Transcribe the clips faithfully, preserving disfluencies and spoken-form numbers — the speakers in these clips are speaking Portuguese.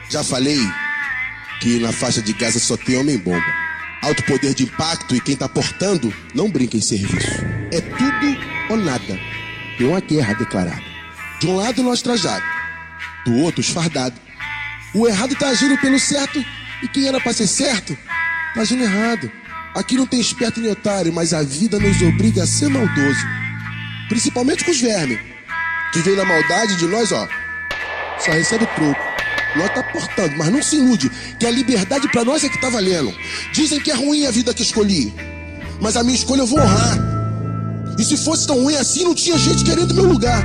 Já falei que na faixa de Gaza só tem homem-bomba. Alto poder de impacto e quem tá portando não brinca em serviço. É tudo ou nada. Tem uma guerra declarada. De um lado nós trajado, do outro esfardado. O errado tá agindo pelo certo e quem era pra ser certo tá agindo errado. Aqui não tem esperto nem otário, mas a vida nos obriga a ser maldoso. Principalmente com os vermes, que vem na maldade de nós, ó, só recebe troco. Nós tá portando, mas não se ilude, que a liberdade pra nós é que tá valendo. Dizem que é ruim a vida que escolhi, mas a minha escolha eu vou honrar. E se fosse tão ruim assim, não tinha gente querendo meu lugar.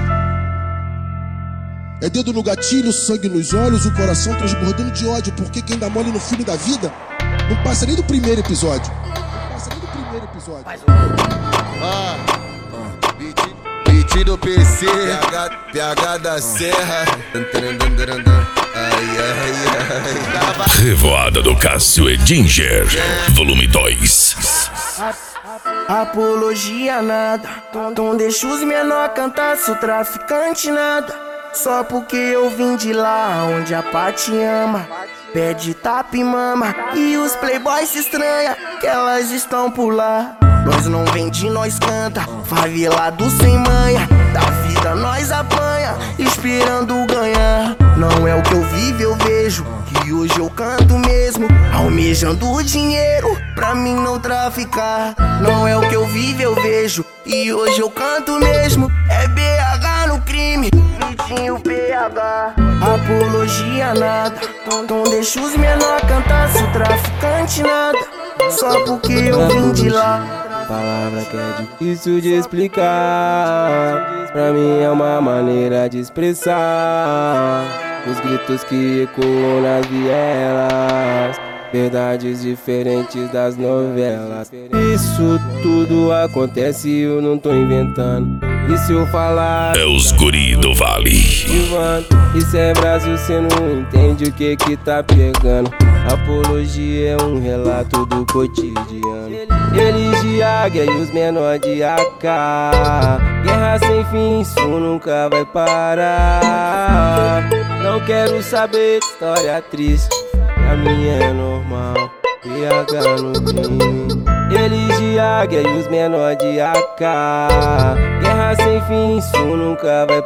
É dedo no gatilho, sangue nos olhos, o coração transbordando de ódio, porque quem dá mole no filme da vida não passa nem do primeiro episódio. Não passa nem do primeiro episódio. Ah, beat do P C, P H da Serra. Ai, ai, ai. Revoada do Cássio e Ginger, volume dois. Apologia nada, então deixa os menor cantar, sou traficante nada. Só porque eu vim de lá onde a Pati ama, pede tapa e mama, e os playboys se estranha que elas estão por lá. Nós não vende, nós canta, favelado sem manha, da vida nós apanha, esperando ganhar. Não é o que eu vivo, eu vejo, que hoje eu canto mesmo, almejando o dinheiro pra mim não traficar. Não é o que eu vivo, eu vejo, e hoje eu canto mesmo, é B H no crime, Vitinho P H. Apologia nada, então deixa os menor cantar, sou traficante nada, só porque eu vim de lá. Palavra que é difícil de explicar, pra mim é uma maneira de expressar os gritos que ecoam nas vielas, verdades diferentes das novelas. Isso tudo acontece e eu não tô inventando. E se eu falar é os guri do Vale. Isso é Brasil, cê não entende o que que tá pegando. Apologia é um relato do cotidiano. Eles de águia e os menor de A K. Guerra sem fim, isso nunca vai parar. Não quero saber de história triste, pra mim é normal, P H no crime. Eles de águia e os menor de A K. Guerra sem fim, isso nunca vai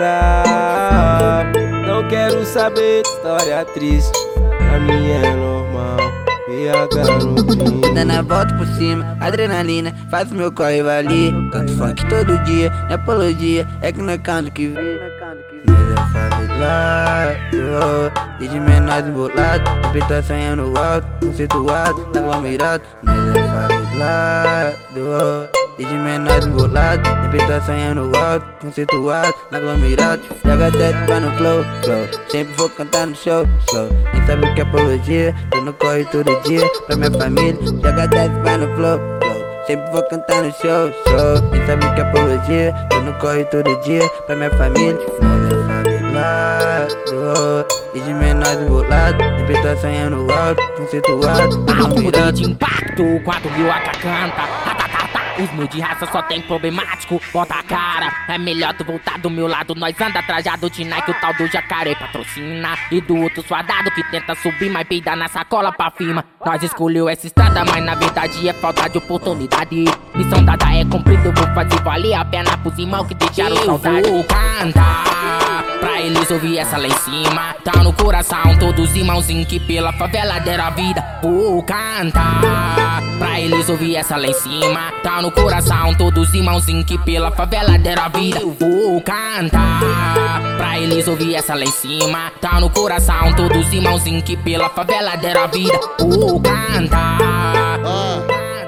parar. Não quero saber de história triste, pra mim é normal, P H no crime. Dando a volta por cima, adrenalina, faz o meu corre valer. Canto funk todo dia, na apologia, é que não canto que vê. Nós é favelado, desde menor embolado, reputação é no alto, conceituado, aglomerado. Nós é favelado, desde menor embolado, reputação é no alto, conceituado, aglomerado. Joga teto pra no flow, flow, sempre vou cantar no show, show. Nem sabe o que é apologia, tô no corre todo dia, pra minha família. Joga teto pra no flow, flow, sempre vou cantar no show, show. Nem sabe o que é apologia, tô no corre todo dia, pra minha família. Nós é favelado, desde menor embolado, reputação é no alto, conceituado, alto poder de impacto, quatro mil A K canta. Os mil de raça só tem problemático, bota a cara. É melhor tu voltar do meu lado, nós anda trajado de Nike, o tal do jacaré patrocina. E do outro suadado que tenta subir, mas peida na sacola pra firma. Nós escolheu essa estrada, mas na verdade é falta de oportunidade. Missão dada é cumprida, eu vou fazer valer a pena pros irmãos que deixaram saudade. Eu vou cantar pra eles ouvir essa lá em cima, tá no coração todos irmãozinhos que pela favela deram a vida. Vou cantar pra eles ouvir essa lá em cima, tá no coração todos irmãozinhos que pela favela deram a vida. Eu vou cantar pra eles ouvir essa lá em cima, tá no coração todos irmãozinhos que pela favela deram a vida. Vou cantar. Ah,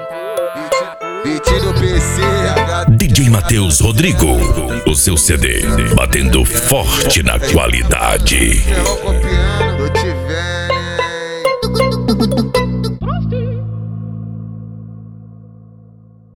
beat do P C, D J Matheus Rodrigo, o seu C D batendo forte na qualidade. Ferrou copiando, tô te vendo, hein.